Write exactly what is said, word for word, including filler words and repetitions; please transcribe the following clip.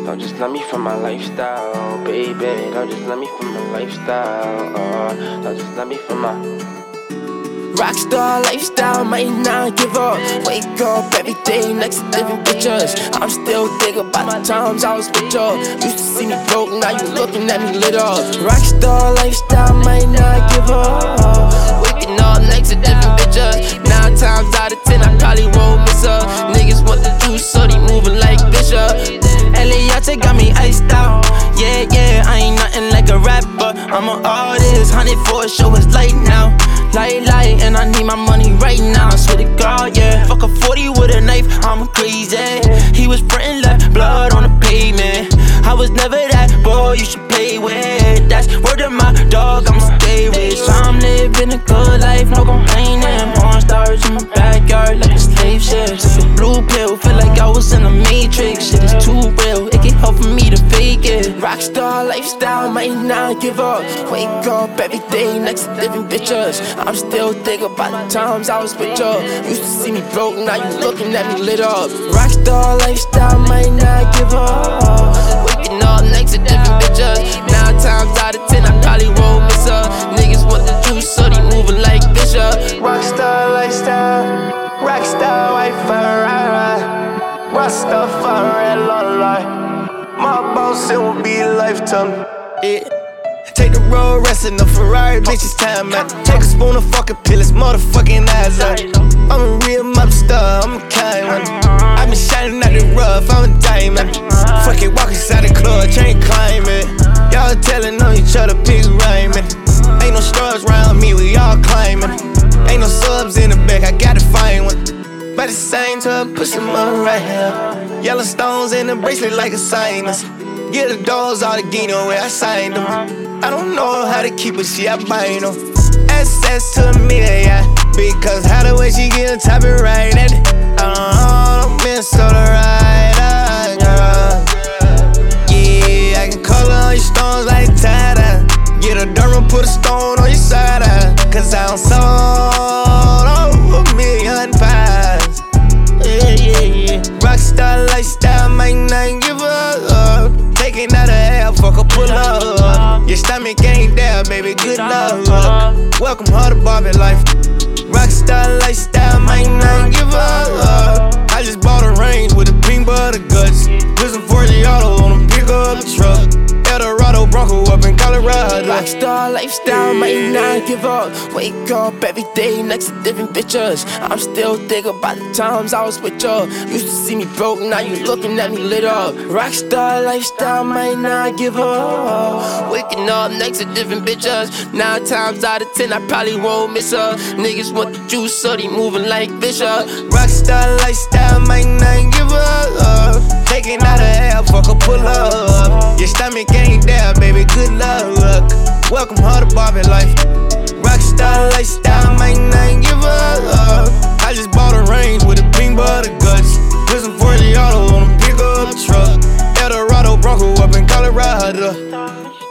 Don't just love me for my lifestyle, baby. Don't just love me for my lifestyle. Uh, don't just love me for my Rockstar lifestyle, might not give up. Wake up every day next to different bitches. I'm still thinking about the times I was with you. Used to see me broke, now you looking at me lit up. Rockstar lifestyle, might not give up. Waking up next to different bitches. Nine times out of ten, I probably won't miss her. Niggas want the juice, so they moving like Bishop. Eliante got me iced out. Yeah, yeah, I ain't nothing like a rapper. I'm an artist, hundred for a show, it's late now. Light, light, and I need my money right now. I swear to God, yeah. Fuck a forty with a knife, I'm crazy. He was frontin', left blood on the pavement. I was never that boy you should play with. That's word of my dog, I'ma stay rich. I'm living a good life, no complaining. Porn stars in my backyard like a slave ship. Took a blue pill, feel like I was in a matrix. Shit is too real, it get hard for me to fake it. Rockstar lifestyle, might not give up. Wake up every day next to different bitches. I'm still thinking about the times I was with you. Used to see me broke, now you looking at me lit up. Rockstar lifestyle, might not give up. Waking up next to different bitches. Nine times out of ten, I probably won't miss her. Niggas want the juice, so they moving like Bishop. Rockstar lifestyle, rockstar wife for ride, rockstar for red life. My boss, it will be a lifetime. Yeah. Take the road, rest in the Ferrari, bitch, it's time, man. Take a spoon of fucking pill, it's motherfucking eyes out. I'm a real mobster, I'm a kind one. I been shining out the rough, I'm a diamond. Fuck it, walk inside the club, chain climbing. Y'all telling on each other, pig rhyming. Ain't no stars around me, we all climbing. Ain't no subs in the back, I gotta find one. By the same time, push them on right here. Yellow stones in the bracelet like a sinus. Get the doors all the Gino where I signed them. I don't know how to keep it, she I bind them. Access to me, yeah. Because how the way she get top it right at it. I don't know, miss all the right, girl. Yeah, I can color on your stones like Tata. Get a Durham, put a stone on your side. Cause I'm sold over a million pies. Yeah, yeah, yeah. Rockstar lifestyle, might not give up. Taking out a hell, fuck a pull up. Your stomach ain't there, baby, good luck. Welcome her to Barbie life. Rockstar lifestyle, might not give up. I just bought a range with a pink butter guts. Put some forty auto on them, pick up the truck. Eldorado Bronco up in Colorado. Rockstar lifestyle, might not give up. Wake up every day next to different bitches. I'm still thinking about the times I was with you. Used to see me broke, now you looking at me lit up. Rockstar lifestyle, might not give up. Waking up next to different bitches. Nine times out of ten, I probably won't miss her. Niggas want the juice, so they moving like Bishop. Rockstar lifestyle, might not give up. Taking out a hell, fuck a pull up. Your stomach ain't there, baby, good luck. Welcome her to Barbie life. Rockstar lifestyle, might not give up. I just bought a range with a pink butter guts. Put some forty auto on them, pick up the truck. Eldorado Bronco up in Colorado.